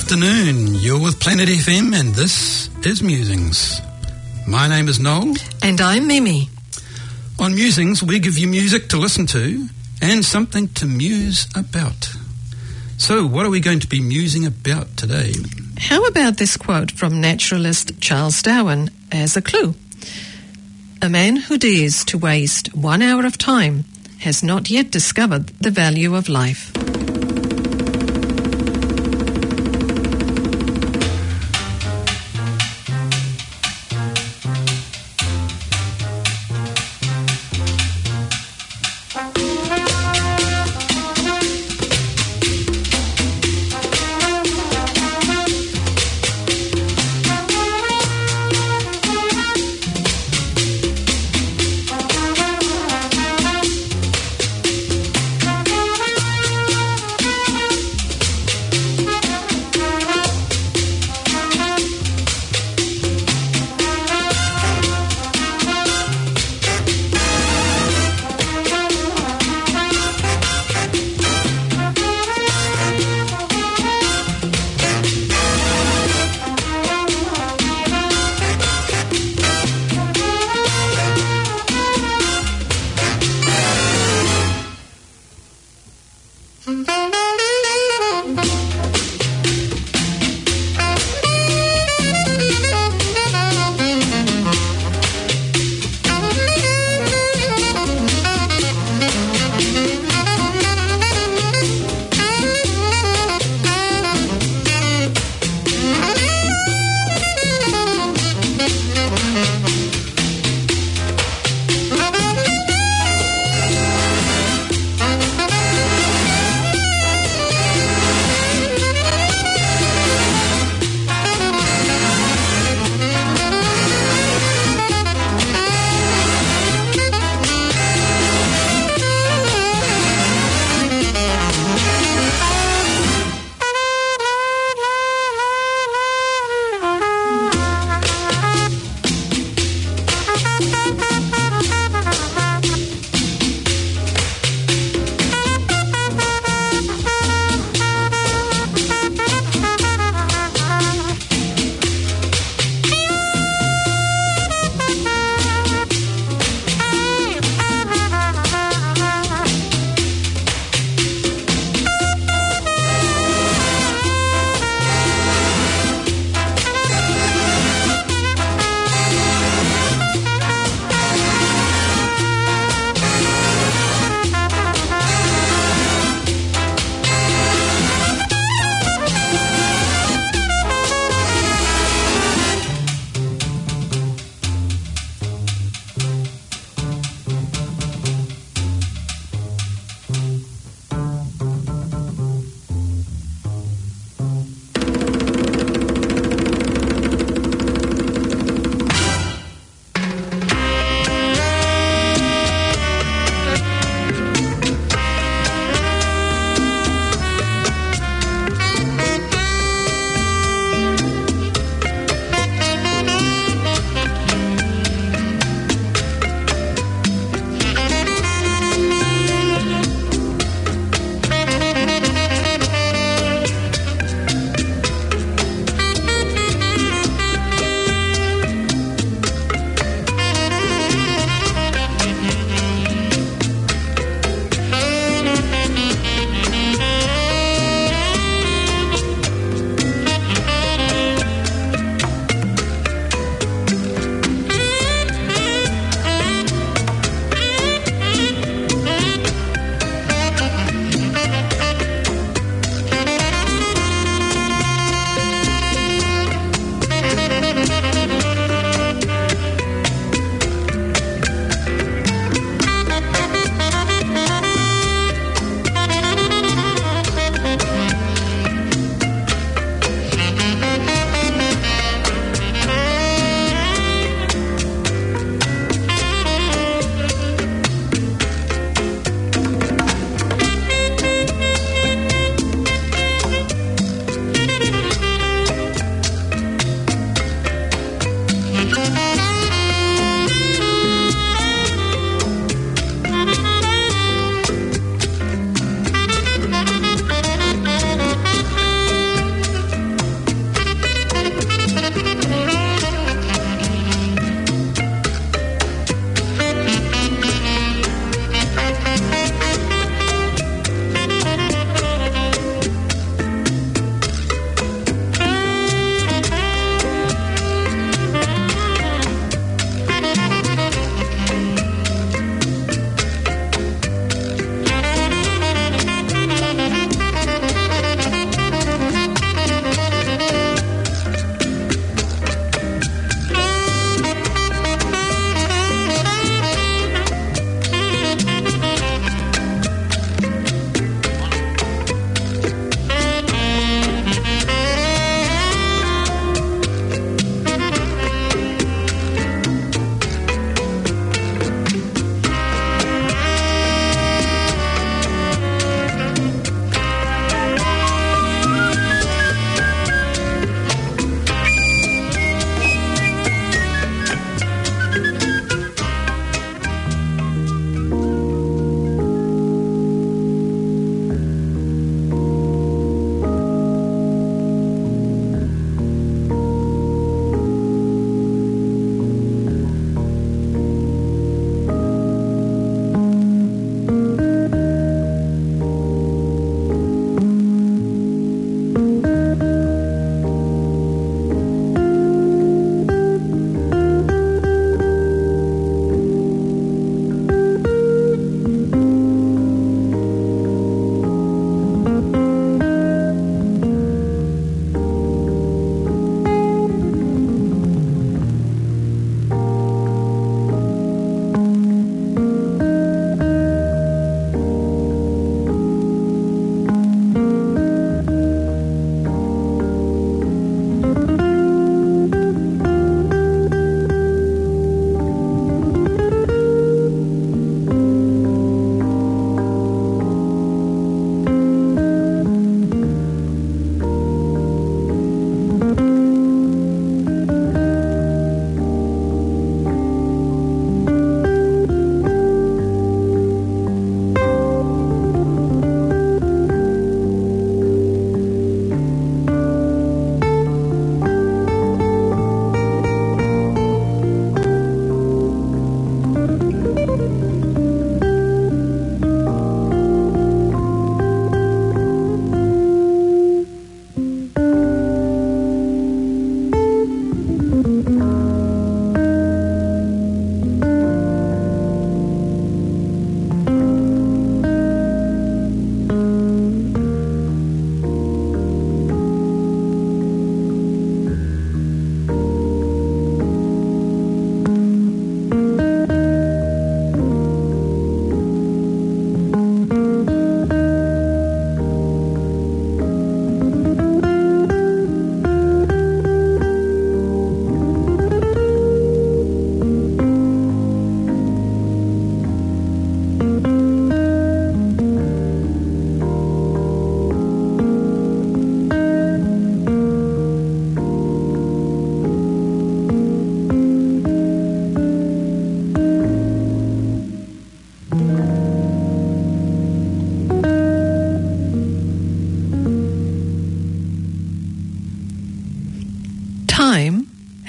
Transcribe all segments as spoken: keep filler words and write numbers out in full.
afternoon. You're with Planet F M and this is Musings. My name is Noel. And I'm Mimi. On Musings, we give you music to listen to and something to muse about. So, what are we going to be musing about today? How about this quote from naturalist Charles Darwin as a clue? A man who dares to waste one hour of time has not yet discovered the value of life.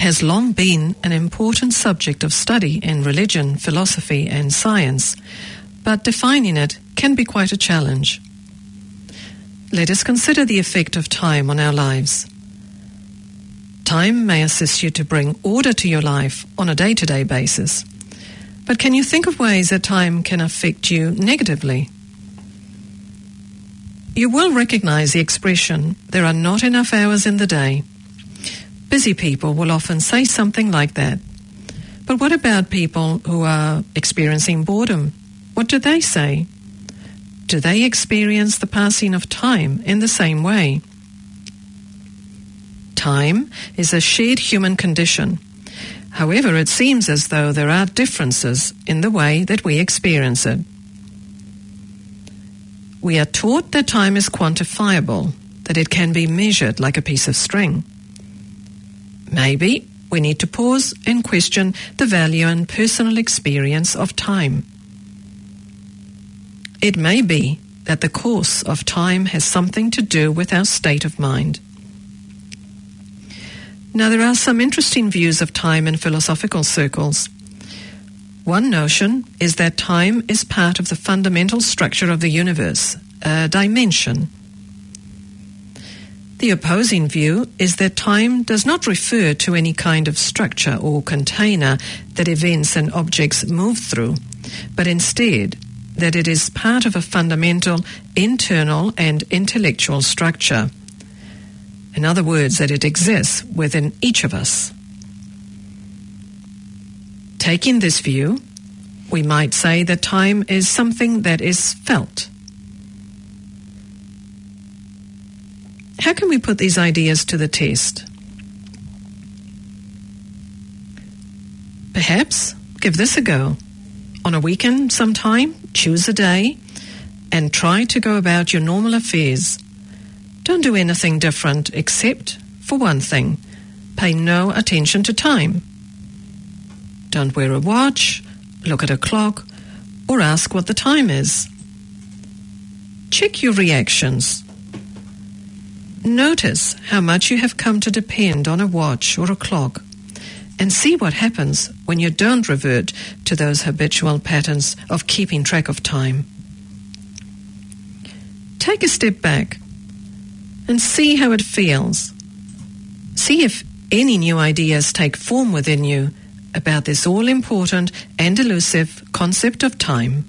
has long been an important subject of study in religion, philosophy, and science, but defining it can be quite a challenge. Let us consider the effect of time on our lives. Time may assist you to bring order to your life on a day-to-day basis, but can you think of ways that time can affect you negatively? You will recognize the expression, "There are not enough hours in the day." Busy people will often say something like that. But what about people who are experiencing boredom? What do they say? Do they experience the passing of time in the same way? Time is a shared human condition. However, it seems as though there are differences in the way that we experience it. We are taught that time is quantifiable, that it can be measured like a piece of string. Maybe we need to pause and question the value and personal experience of time. It may be that the course of time has something to do with our state of mind. Now, there are some interesting views of time in philosophical circles. One notion is that time is part of the fundamental structure of the universe, a dimension. The opposing view is that time does not refer to any kind of structure or container that events and objects move through, but instead that it is part of a fundamental internal and intellectual structure. In other words, that it exists within each of us. Taking this view, we might say that time is something that is felt. How can we put these ideas to the test? Perhaps give this a go. On a weekend sometime, choose a day and try to go about your normal affairs. Don't do anything different except, for one thing, pay no attention to time. Don't wear a watch, look at a clock, or ask what the time is. Check your reactions. Notice how much you have come to depend on a watch or a clock, and see what happens when you don't revert to those habitual patterns of keeping track of time. Take a step back and see how it feels. See if any new ideas take form within you about this all-important and elusive concept of time.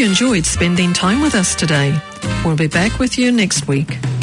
you enjoyed spending time with us today. We'll be back with you next week.